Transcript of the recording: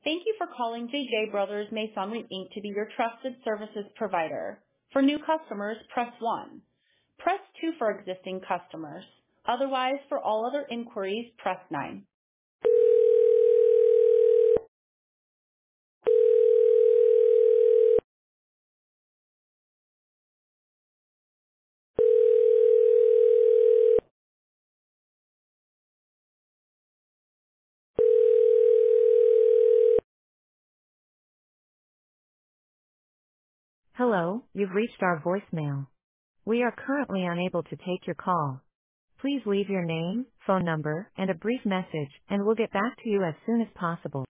Thank you for calling JJ Brothers Masonry Inc. to be your trusted services provider. For new customers, press 1. Press 2 for existing customers. Otherwise, for all other inquiries, press 9. Hello, you've reached our voicemail. We are currently unable to take your call. Please leave your name, phone number, and a brief message, and we'll get back to you as soon as possible.